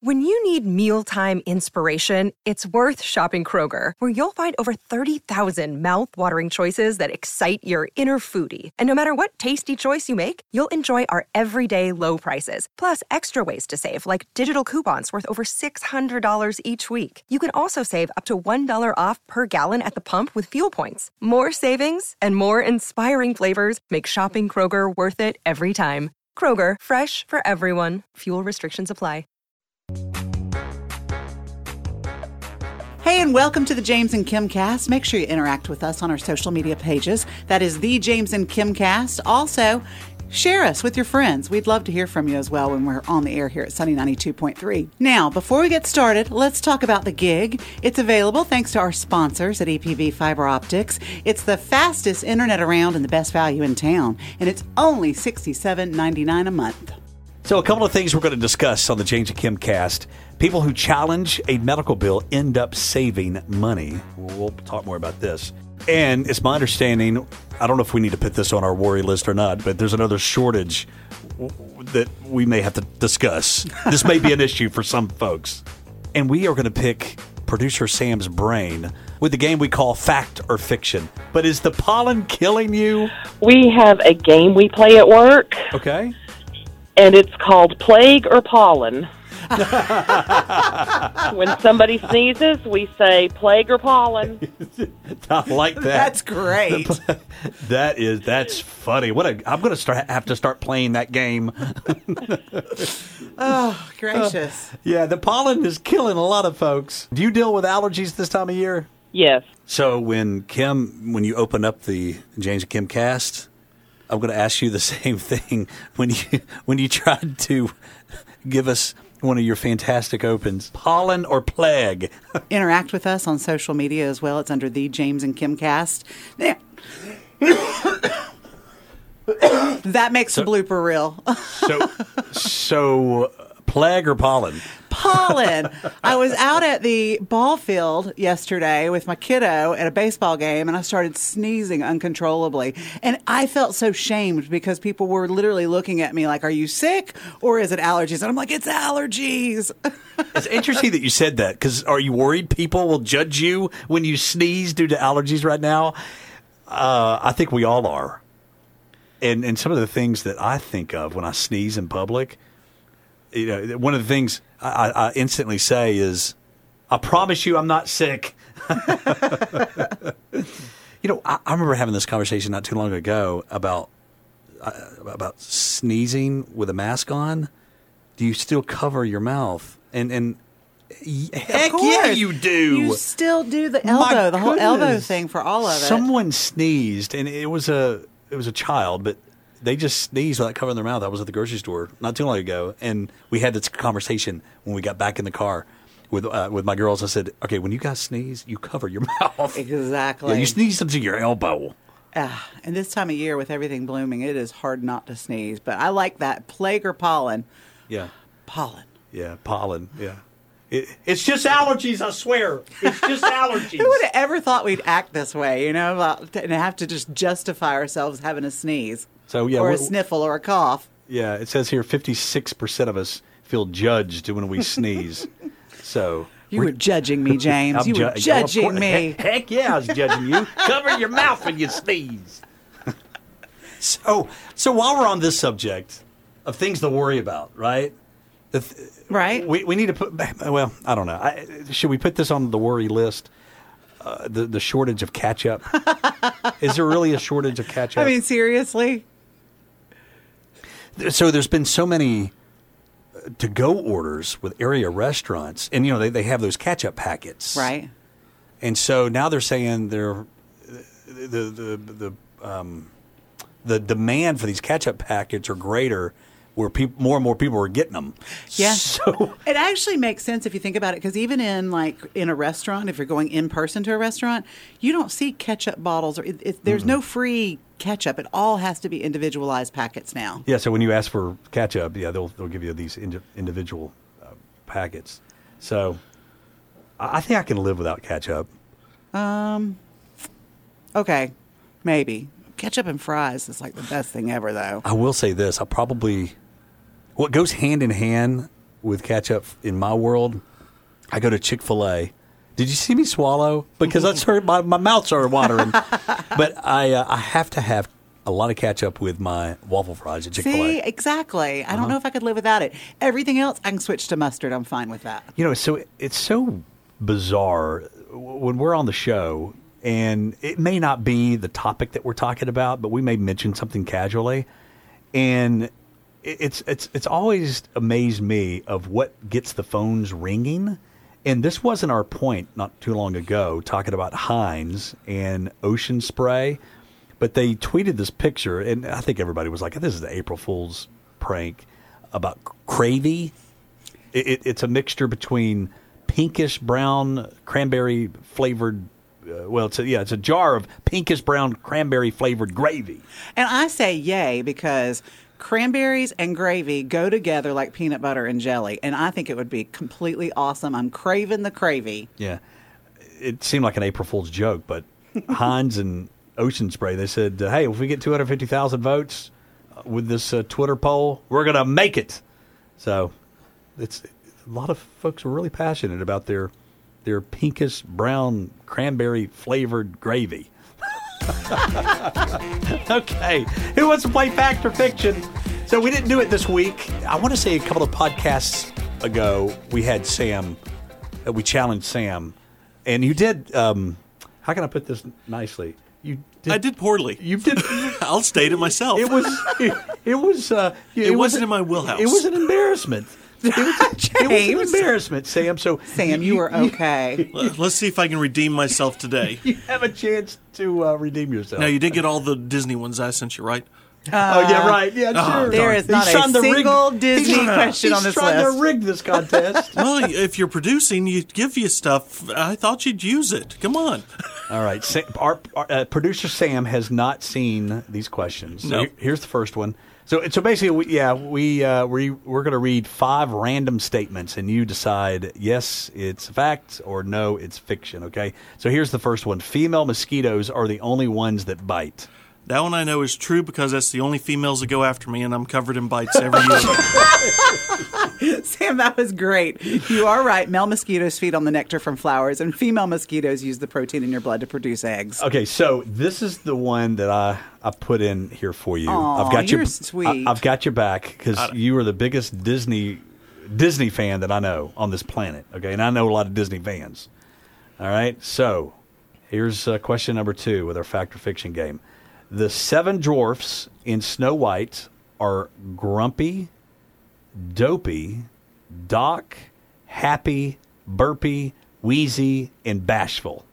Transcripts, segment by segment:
When you need mealtime inspiration, it's worth shopping Kroger, where you'll find over 30,000 mouth-watering choices that excite your inner foodie. And no matter what tasty choice you make, you'll enjoy our everyday low prices, plus extra ways to save, like digital coupons worth over $600 each week. You can also save up to $1 off per gallon at the pump with fuel points. More savings and more inspiring flavors make shopping Kroger worth it every time. Kroger, fresh for everyone. Fuel restrictions apply. Hey, and welcome to the James and Kim Cast. Make sure you interact with us on our social media pages. That is the James and Kim Cast. Also, share us with your friends. We'd love to hear from you as well when we're on the air here at Sunny 92.3. Now, before we get started, let's talk about the gig. It's available thanks to our sponsors at EPV Fiber Optics. It's the fastest internet around and the best value in town, and it's only $67.99 a month. So a couple of things we're going to discuss on the James and Kim Cast. People who challenge a medical bill end up saving money. We'll talk more about this. And it's my understanding, I don't know if we need to put this on our worry list or not, but there's another shortage that we may have to discuss. This may be an issue for some folks. And we are going to pick producer Sam's brain with the game we call Fact or Fiction. But is the pollen killing you? We have a game we play at work. Okay. And it's called Plague or Pollen. When somebody sneezes, we say plague or pollen. I like that. That's great. That's funny. I'm going to have to start playing that game. Oh, gracious. Yeah, the pollen is killing a lot of folks. Do you deal with allergies this time of year? Yes. So when you open up the James and Kim Cast, I'm going to ask you the same thing when you tried to give us one of your fantastic opens. Pollen or plague? Interact with us on social media as well. It's under the James and Kim Cast. Now, that makes the blooper reel. So plague or pollen? Pollen. I was out at the ball field yesterday with my kiddo at a baseball game, and I started sneezing uncontrollably. And I felt so shamed because people were literally looking at me like, are you sick or is it allergies? And I'm like, it's allergies. It's interesting that you said that, because are you worried people will judge you when you sneeze due to allergies right now? I think we all are. And some of the things that I think of when I sneeze in public, you know, one of the things I instantly say is, I promise you I'm not sick. You know, I remember having this conversation not too long ago about sneezing with a mask on. Do you still cover your mouth? And heck yeah, you do. You still do the elbow, the whole elbow thing for all of it. Someone sneezed, and it was a child, but they just sneezed without covering their mouth. I was at the grocery store not too long ago, and we had this conversation when we got back in the car with my girls. I said, okay, when you guys sneeze, you cover your mouth. Exactly. Yeah, you sneeze into your elbow. And this time of year with everything blooming, it is hard not to sneeze. But I like that. Plague or pollen? Yeah. Pollen. Yeah, pollen. Yeah. It's just allergies, I swear. It's just allergies. Who would have ever thought we'd act this way, and have to just justify ourselves having a sneeze? So, yeah, or a sniffle or a cough. Yeah, it says here 56% of us feel judged when we sneeze. So you were judging me, James. You were judging me. Heck yeah, I was judging you. Cover your mouth when you sneeze. So while we're on this subject of things to worry about, right? Right. We need to put. Well, I don't know. Should we put this on the worry list? The shortage of ketchup. Is there really a shortage of ketchup? I mean, seriously. So there's been so many to-go orders with area restaurants, and you know they have those ketchup packets, right? And so now they're saying the demand for these ketchup packets are greater, where more and more people are getting them. Yeah. So it actually makes sense if you think about it, because even in a restaurant, if you're going in person to a restaurant, you don't see ketchup bottles, or there's no free ketchup. It all has to be individualized packets now. Yeah. So when you ask for ketchup, yeah, they'll give you these individual packets. So I think I can live without ketchup. Okay, maybe. Ketchup and fries is like the best thing ever, though. I will say this. What goes hand in hand with ketchup in my world, I go to Chick-fil-A. Did you see me swallow? Because my mouth started watering. But I have to have a lot of ketchup with my waffle fries at Chick-fil-A. See, exactly. I don't know if I could live without it. Everything else, I can switch to mustard. I'm fine with that. You know, it's so bizarre when we're on the show, and it may not be the topic that we're talking about, but we may mention something casually, and it's always amazed me of what gets the phones ringing. And this wasn't our point not too long ago, talking about Heinz and Ocean Spray. But they tweeted this picture, and I think everybody was like, this is the April Fool's prank, about Gravy. It's a mixture between pinkish brown cranberry flavored, it's a jar of pinkish brown cranberry flavored gravy. And I say yay because cranberries and gravy go together like peanut butter and jelly, and I think it would be completely awesome. I'm craving the gravy. Yeah. It seemed like an April Fool's joke, but Heinz and Ocean Spray, they said, hey, if we get 250,000 votes with this Twitter poll, we're going to make it. So it's a lot of folks were really passionate about their pinkish brown cranberry flavored gravy. Okay, who wants to play Fact or Fiction? So we didn't do it this week. I want to say a couple of podcasts ago we had Sam. We challenged Sam, and you did. How can I put this nicely? I did poorly. You did. I'll state it myself. It was. It wasn't in my wheelhouse. It was an embarrassment. It was an embarrassment, Sam. So Sam, you were okay. Let's see if I can redeem myself today. You have a chance to redeem yourself. Now, you did get all the Disney ones I sent you, right? Oh, yeah, right. Yeah, sure. There is not a single Disney question on this He's trying list. to rig this contest. Well, if you're producing, you give you stuff. I thought you'd use it. Come on. All right. Our producer Sam has not seen these questions. So Nope. Here's the first one. So basically, we're going to read 5 random statements, and you decide yes, it's fact, or no, it's fiction. Okay. So here's the first one: female mosquitoes are the only ones that bite. That one I know is true because that's the only females that go after me, and I'm covered in bites every year. Sam, that was great. You are right. Male mosquitoes feed on the nectar from flowers, and female mosquitoes use the protein in your blood to produce eggs. Okay, so this is the one that I put in here for you. Aw, you're sweet. I've got your back because you are the biggest Disney fan that I know on this planet. Okay, and I know a lot of Disney fans. All right, so here's question number 2 with our Fact or Fiction game. The 7 dwarfs in Snow White are Grumpy, Dopey, Doc, Happy, Burpy, Wheezy, and Bashful.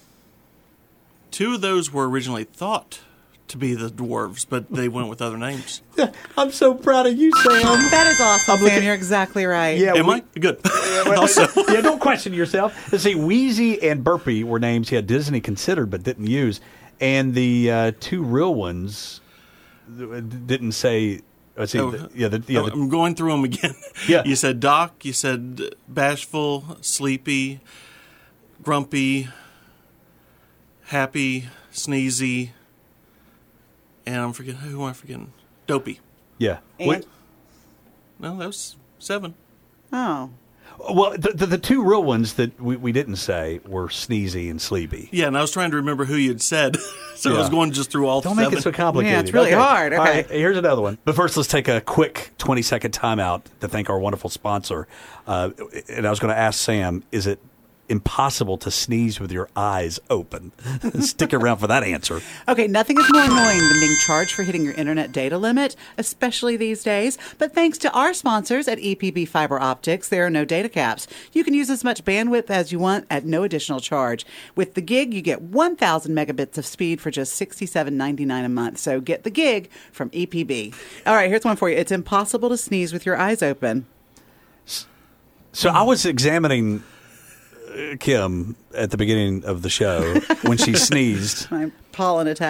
2 of those were originally thought to be the dwarves, but they went with other names. I'm so proud of you, Sam. That is awesome, Sam. You're exactly right. Yeah, Am I? Good. Also, yeah, don't question yourself. Let's see, Wheezy and Burpy were names Disney considered but didn't use. And the 2 real ones didn't say. Let's see. I'm going through them again. Yeah. You said Doc. You said Bashful, Sleepy, Grumpy, Happy, Sneezy, and I'm forgetting. Who am I forgetting? Dopey. Yeah. And- No, that was 7. Oh. Well, the 2 real ones that we didn't say were Sneezy and Sleepy. Yeah, and I was trying to remember who you'd said, so I was going just through all Don't 7. make it so complicated. Yeah, it's really hard. All Okay. right, here's another one. But first, let's take a quick 20-second timeout to thank our wonderful sponsor. And I was going to ask Sam, is it impossible to sneeze with your eyes open? Stick around for that answer. Okay, nothing is more annoying than being charged for hitting your internet data limit, especially these days. But thanks to our sponsors at EPB Fiber Optics, there are no data caps. You can use as much bandwidth as you want at no additional charge. With the gig, you get 1,000 megabits of speed for just $67.99 a month. So get the gig from EPB. All right, here's one for you. It's impossible to sneeze with your eyes open. So I was examining Kim at the beginning of the show when she sneezed. My pollen attack.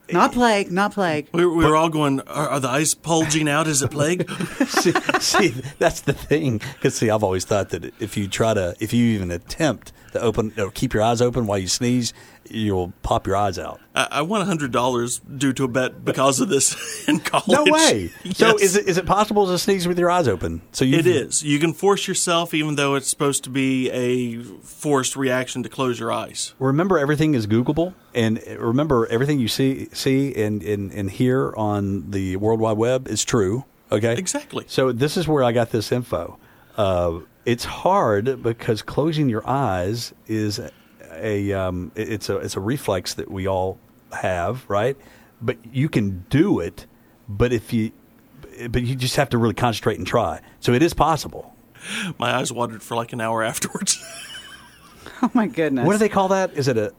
Not plague, not plague. We were all going, are the eyes bulging out? Is it plague? see, that's the thing. Because I've always thought that if you even attempt to open or keep your eyes open while you sneeze, you'll pop your eyes out. I won $100 due to a bet because of this in college. No way. Yes. So is it possible to sneeze with your eyes open? So it is. You can force yourself, even though it's supposed to be a forced reaction to close your eyes. Remember, everything is Googleable, and remember, everything you see and hear on the World Wide Web is true. Okay, exactly. So this is where I got this info. It's hard because closing your eyes is it's a reflex that we all have, right? But you can do it, but you just have to really concentrate and try. So it is possible. My eyes watered for like an hour afterwards. Oh my goodness! What do they call that? Is it a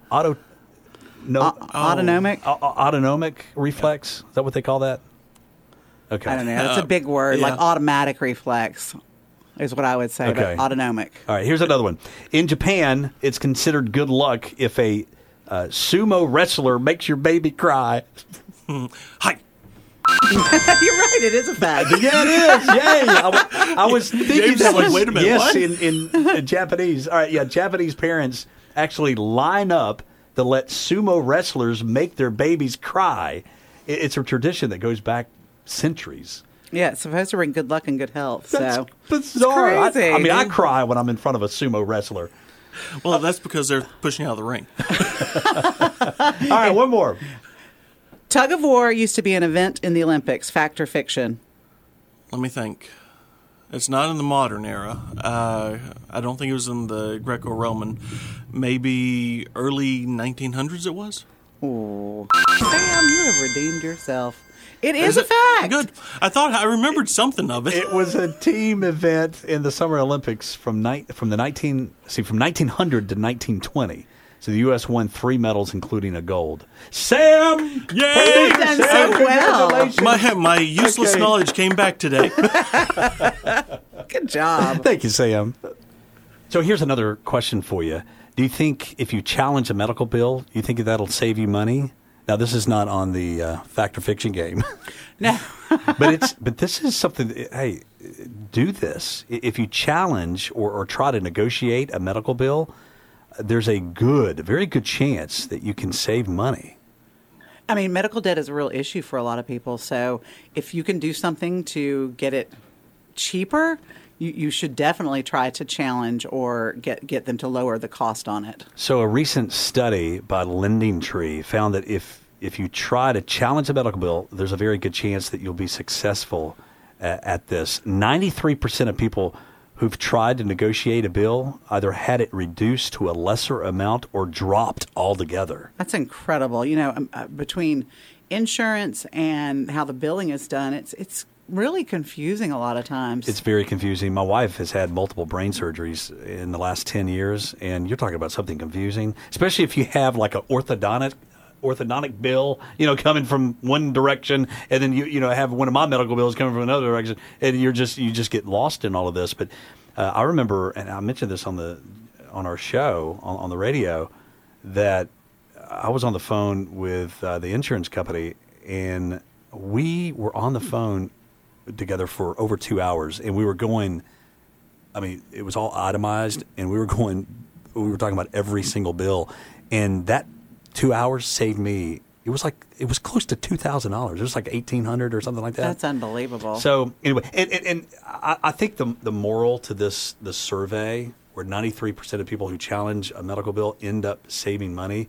autonomic? Autonomic reflex? Is that what they call that? Okay. I don't know. That's a big word. Yeah. Like automatic reflex is what I would say, Okay. but autonomic. All right, here's another one. In Japan, it's considered good luck if a sumo wrestler makes your baby cry. Hi. You're right. It is a fact. Yeah, it is. Yay. I was thinking James that is like, was, wait a minute, yes, what? in Japanese. All right, yeah, Japanese parents actually line up to let sumo wrestlers make their babies cry. It's a tradition that goes back centuries. Yeah, it's supposed to bring good luck and good health. That's So bizarre. It's crazy. I mean, I cry when I'm in front of a sumo wrestler. Well, that's because they're pushing out of the ring. All right, one more. Tug of war used to be an event in the Olympics. Fact or fiction? Let me think. It's not in the modern era. I don't think it was in the Greco-Roman. Maybe early 1900s it was? Oh, Sam, you have redeemed yourself. It is a fact. Good. I remembered something of it. It was a team event in the Summer Olympics from 1900 to 1920. So the U.S. won 3 medals, including a gold. Sam! Yay! You've done so well. Congratulations. My useless Okay. knowledge came back today. Good job. Thank you, Sam. So here's another question for you. Do you think if you challenge a medical bill, you think that'll save you money? Now, this is not on the fact or fiction game. No. But this is something, hey, do this. If you challenge or try to negotiate a medical bill, there's a very good chance that you can save money. I mean, medical debt is a real issue for a lot of people. So if you can do something to get it cheaper, you should definitely try to challenge or get them to lower the cost on it. So a recent study by Lending Tree found that if you try to challenge a medical bill, there's a very good chance that you'll be successful at this. 93% of people who've tried to negotiate a bill either had it reduced to a lesser amount or dropped altogether. That's incredible. You know, between insurance and how the billing is done, it's really confusing a lot of times. It's very confusing. My wife has had multiple brain surgeries in the last 10 years, and you're talking about something confusing, especially if you have like an orthodontic bill, coming from one direction, and then you have one of my medical bills coming from another direction, and you just get lost in all of this. But I remember, and I mentioned this on our show on the radio, that I was on the phone with the insurance company, and we were on the phone together for over 2 hours, and we were going. I mean, it was all itemized, and we were talking about every single bill, and that 2 hours saved me. It was close to $2,000. It was like $1,800 or something like that. That's unbelievable. So anyway, and I think the moral to this survey, where 93% of people who challenge a medical bill end up saving money,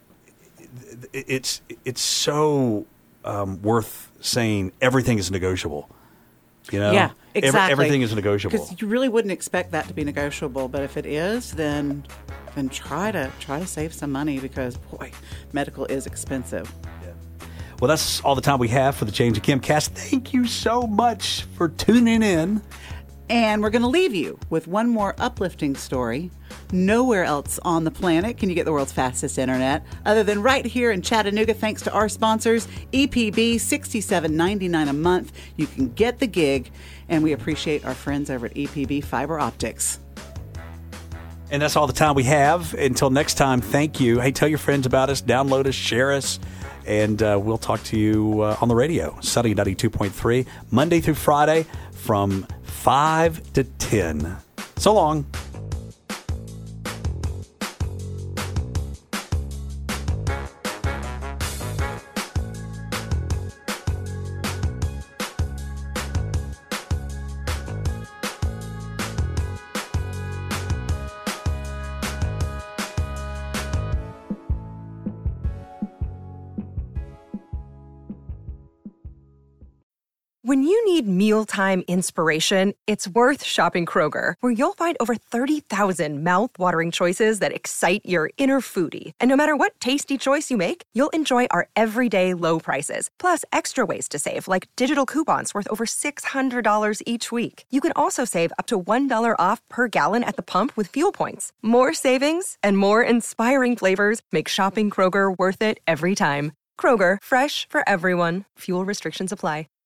it's so worth saying everything is negotiable. Yeah, exactly. Everything is negotiable. Because you really wouldn't expect that to be negotiable, but if it is, then try to save some money, because boy, medical is expensive. Well, that's all the time we have for the James and Kim Cast. Thank you so much for tuning in. And we're going to leave you with one more uplifting story. Nowhere else on the planet can you get the world's fastest internet other than right here in Chattanooga, thanks to our sponsors, EPB, $67.99 a month. You can get the gig, and we appreciate our friends over at EPB Fiber Optics. And that's all the time we have. Until next time, thank you. Hey, tell your friends about us, download us, share us, And we'll talk to you on the radio, Sunny 92.3, Monday through Friday from 5 to 10. So long. When you need mealtime inspiration, it's worth shopping Kroger, where you'll find over 30,000 mouth-watering choices that excite your inner foodie. And no matter what tasty choice you make, you'll enjoy our everyday low prices, plus extra ways to save, like digital coupons worth over $600 each week. You can also save up to $1 off per gallon at the pump with fuel points. More savings and more inspiring flavors make shopping Kroger worth it every time. Kroger, fresh for everyone. Fuel restrictions apply.